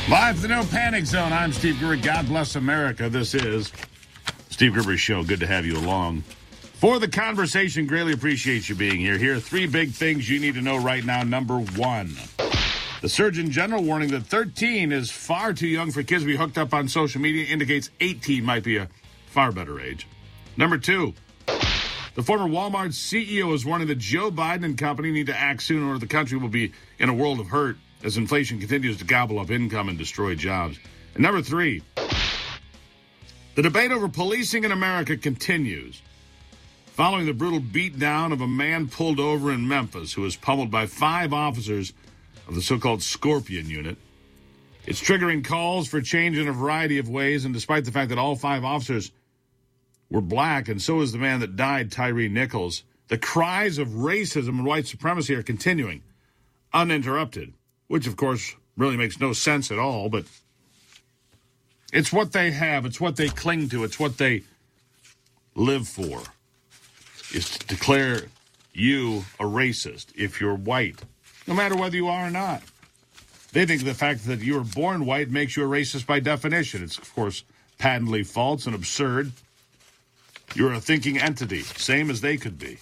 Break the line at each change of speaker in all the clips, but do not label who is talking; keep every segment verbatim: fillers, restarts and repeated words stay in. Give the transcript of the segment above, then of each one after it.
Live from the No Panic Zone, I'm Steve Gruber. God bless America. This is Steve Gruber's show. Good to have you along. For the conversation, greatly appreciate you being here. Here are three big things you need to know right now. Number one, the Surgeon General warning that thirteen is far too young for kids to be hooked up on social media indicates eighteen might be a far better age. Number two, the former Walmart C E O is warning that Joe Biden and company need to act soon or the country will be in a world of hurt as inflation continues to gobble up income and destroy jobs. And number three, the debate over policing in America continues following the brutal beatdown of a man pulled over in Memphis who was pummeled by five officers of the so-called Scorpion Unit. It's triggering calls for change in a variety of ways, and despite the fact that all five officers were black, and so is the man that died, Tyree Nichols, the cries of racism and white supremacy are continuing uninterrupted. Which, of course, really makes no sense at all, but it's what they have. It's what they cling to. It's what they live for, is to declare you a racist if you're white, no matter whether you are or not. They think the fact that you were born white makes you a racist by definition. It's, of course, patently false and absurd. You're a thinking entity, same as they could be.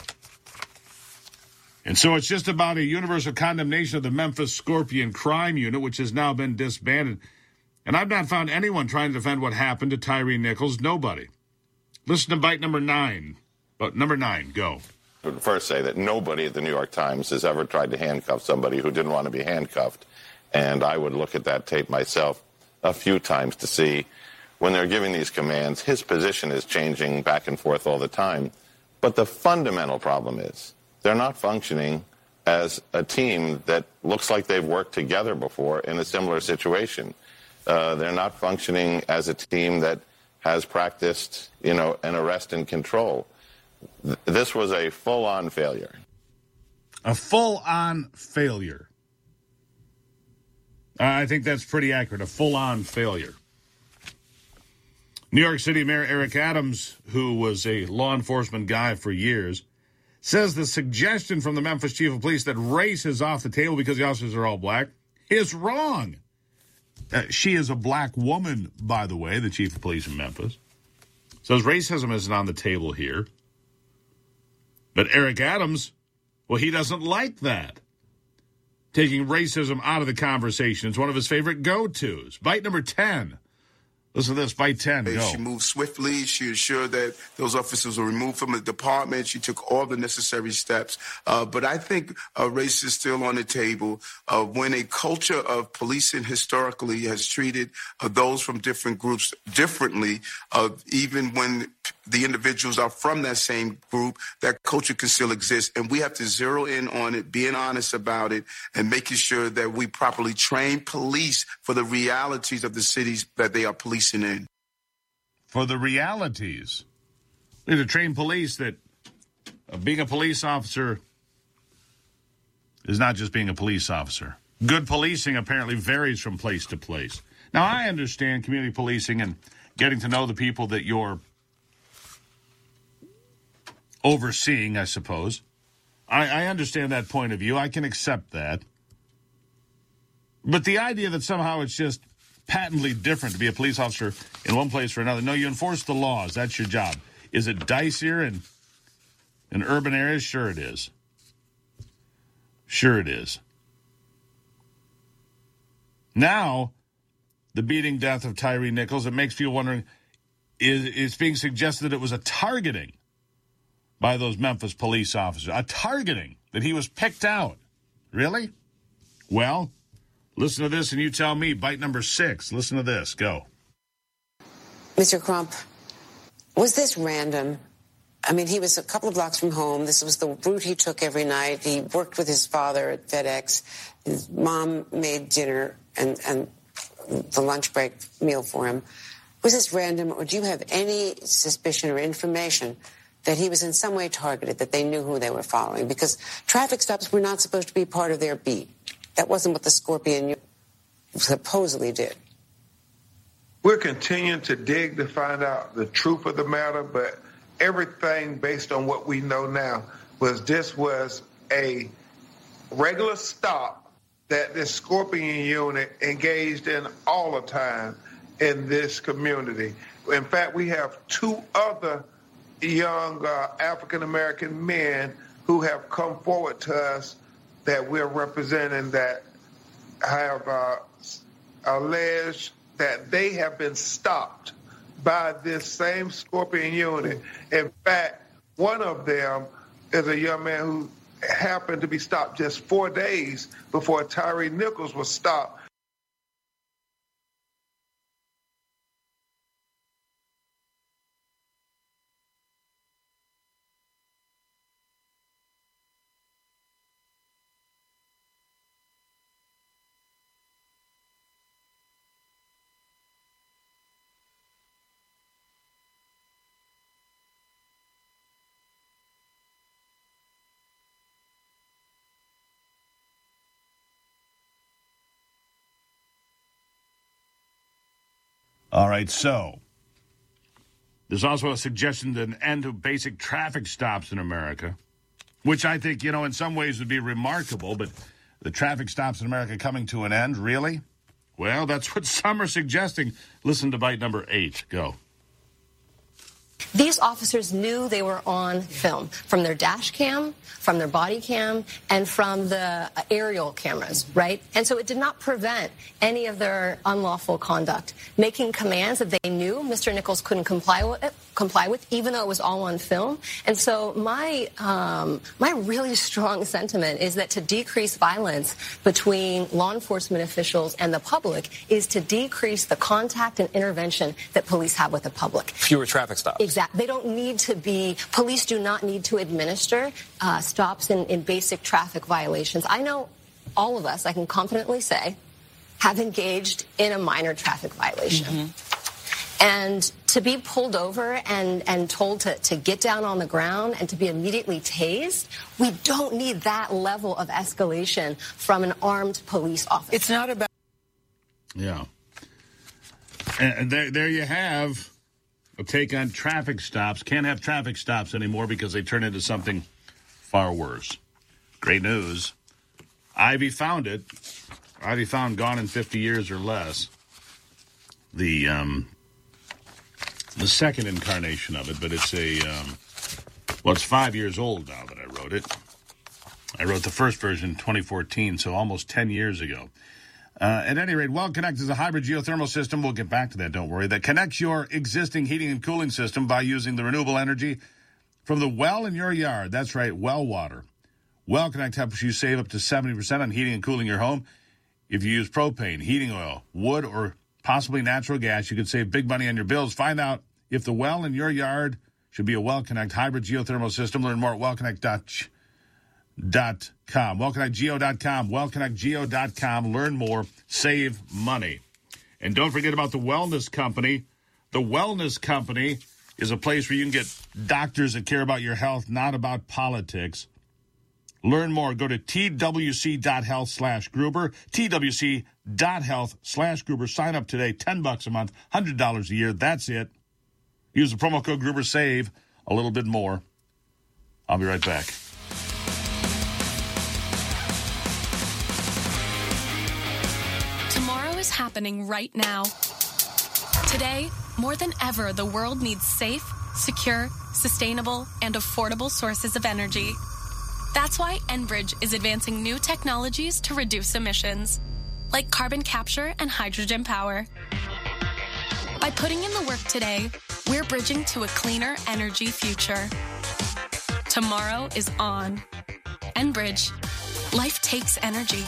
And so it's just about a universal condemnation of the Memphis Scorpion Crime Unit, which has now been disbanded. And I've not found anyone trying to defend what happened to Tyree Nichols. Nobody. Listen to bite number nine. But number nine, go.
I would first say that nobody at the New York Times has ever tried to handcuff somebody who didn't want to be handcuffed. And I would look at that tape myself a few times to see when they're giving these commands, his position is changing back and forth all the time. But the fundamental problem is they're not functioning as a team that looks like they've worked together before in a similar situation. Uh, they're not functioning as a team that has practiced, you know, an arrest and control. Th- this was a full-on failure.
A full-on failure. Uh, I think that's pretty accurate, a full-on failure. New York City Mayor Eric Adams, who was a law enforcement guy for years, says the suggestion from the Memphis chief of police that race is off the table because the officers are all black is wrong. Uh, she is a black woman, by the way, the chief of police in Memphis. Says racism isn't on the table here. But Eric Adams, well, he doesn't like that. Taking racism out of the conversation is one of his favorite go-tos. Bite number ten. Listen to this, bite ten, go.
She moved swiftly. She ensured that those officers were removed from the department. She took all the necessary steps. Uh, but I think uh, race is still on the table. Uh, when a culture of policing historically has treated uh, those from different groups differently, uh, even when the individuals are from that same group, that culture can still exist. And we have to zero in on it, being honest about it, and making sure that we properly train police for the realities of the cities that they are policing in.
For the realities. We need to train police that uh, being a police officer is not just being a police officer. Good policing apparently varies from place to place. Now, I understand community policing and getting to know the people that you're overseeing, I suppose. I, I understand that point of view. I can accept that. But the idea that somehow it's just patently different to be a police officer in one place or another. No, you enforce the laws. That's your job. Is it dicier in, in urban areas? Sure it is. Sure it is. Now, the beating death of Tyree Nichols, it makes people wondering, is it's being suggested that it was a targeting by those Memphis police officers. A targeting, that he was picked out. Really? Well, listen to this and you tell me. Bite number six. Listen to this. Go.
Mister Crump, was this random? I mean, he was a couple of blocks from home. This was the route he took every night. He worked with his father at FedEx. His mom made dinner and, and the lunch break meal for him. Was this random, or do you have any suspicion or information that he was in some way targeted, that they knew who they were following? Because traffic stops were not supposed to be part of their beat. That wasn't what the Scorpion supposedly did.
We're continuing to dig to find out the truth of the matter, but everything based on what we know now was this was a regular stop that this Scorpion unit engaged in all the time in this community. In fact, we have two other young uh, African-American men who have come forward to us that we're representing that have uh, alleged that they have been stopped by this same Scorpion unit. In fact, one of them is a young man who happened to be stopped just four days before Tyree Nichols was stopped.
All right, so there's also a suggestion to an end to basic traffic stops in America, which I think, you know, in some ways would be remarkable, but the traffic stops in America coming to an end, really? Well, that's what some are suggesting. Listen to bite number eight. Go.
These officers knew they were on film from their dash cam, from their body cam, and from the aerial cameras, right? And so it did not prevent any of their unlawful conduct, making commands that they knew Mister Nichols couldn't comply with, comply with, even though it was all on film. And so my um, my really strong sentiment is that to decrease violence between law enforcement officials and the public is to decrease the contact and intervention that police have with the public.
Fewer traffic stops.
Exactly. They don't need to be, police do not need to administer uh, stops in, in basic traffic violations. I know all of us, I can confidently say, have engaged in a minor traffic violation. Mm-hmm. And to be pulled over and, and told to, to get down on the ground and to be immediately tased, we don't need that level of escalation from an armed police officer.
It's not about...
Yeah. And there, there you have a take on traffic stops. Can't have traffic stops anymore because they turn into something far worse. Great news. Ivy found it. Ivy found Gone in fifty years or less. The um, the second incarnation of it, but it's a, um, well, it's five years old now that I wrote it. I wrote the first version in twenty fourteen, so almost ten years ago. Uh, at any rate, WellConnect is a hybrid geothermal system. We'll get back to that, don't worry. That connects your existing heating and cooling system by using the renewable energy from the well in your yard. That's right, well water. WellConnect helps you save up to seventy percent on heating and cooling your home. If you use propane, heating oil, wood, or possibly natural gas, you can save big money on your bills. Find out if the well in your yard should be a WellConnect hybrid geothermal system. Learn more at well connect dot com. well connect geo dot com. well connect geo dot com. Learn more. Save money. And don't forget about the Wellness Company. The Wellness Company is a place where you can get doctors that care about your health, not about politics. Learn more. Go to twc.health slash Gruber. twc.health slash Gruber. Sign up today. ten bucks a month. one hundred dollars a year. That's it. Use the promo code Gruber. Save a little bit more. I'll be right back.
Tomorrow is happening right now. Today, more than ever, the world needs safe, secure, sustainable, and affordable sources of energy. That's why Enbridge is advancing new technologies to reduce emissions, like carbon capture and hydrogen power. By putting in the work today, we're bridging to a cleaner energy future. Tomorrow is on. Enbridge. Life takes energy.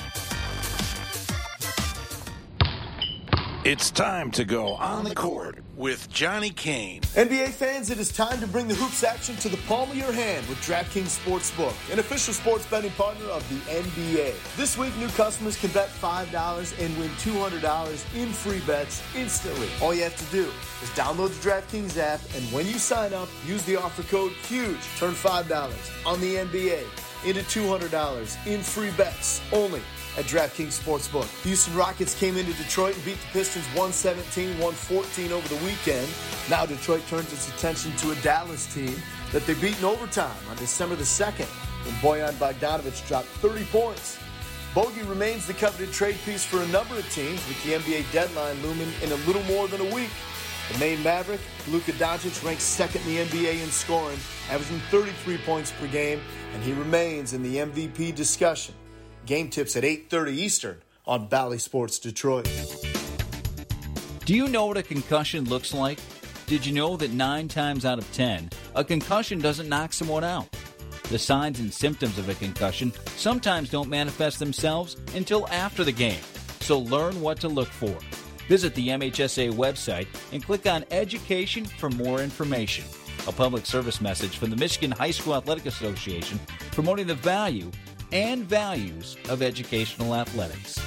It's time to go on the court with Johnny Kane.
N B A fans, it is time to bring the hoops action to the palm of your hand with DraftKings Sportsbook, an official sports betting partner of the N B A. This week, new customers can bet five dollars and win two hundred dollars in free bets instantly. All you have to do is download the DraftKings app, and when you sign up, use the offer code HUGE. Turn five dollars on the N B A into two hundred dollars in free bets only at DraftKings Sportsbook. The Houston Rockets came into Detroit and beat the Pistons one seventeen to one fourteen over the weekend. Now Detroit turns its attention to a Dallas team that they beat in overtime on December the second when Bojan Bogdanovic dropped thirty points. Bogey remains the coveted trade piece for a number of teams, with the N B A deadline looming in a little more than a week. The Maine Maverick, Luka Doncic, ranks second in the N B A in scoring, averaging thirty-three points per game, and he remains in the M V P discussion. Game tips at eight thirty Eastern on Bally Sports Detroit.
Do you know what a concussion looks like? Did you know that nine times out of ten, a concussion doesn't knock someone out? The signs and symptoms of a concussion sometimes don't manifest themselves until after the game, so learn what to look for. Visit the M H S A website and click on Education for more information. A public service message from the Michigan High School Athletic Association promoting the value and values of educational athletics.